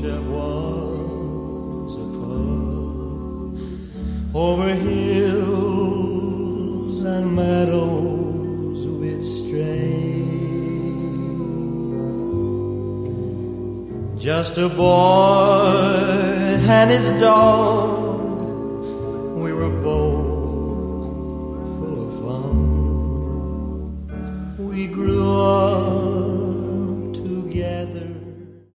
ship was apart. Over hills and meadows we'd stray, just a boy and his dog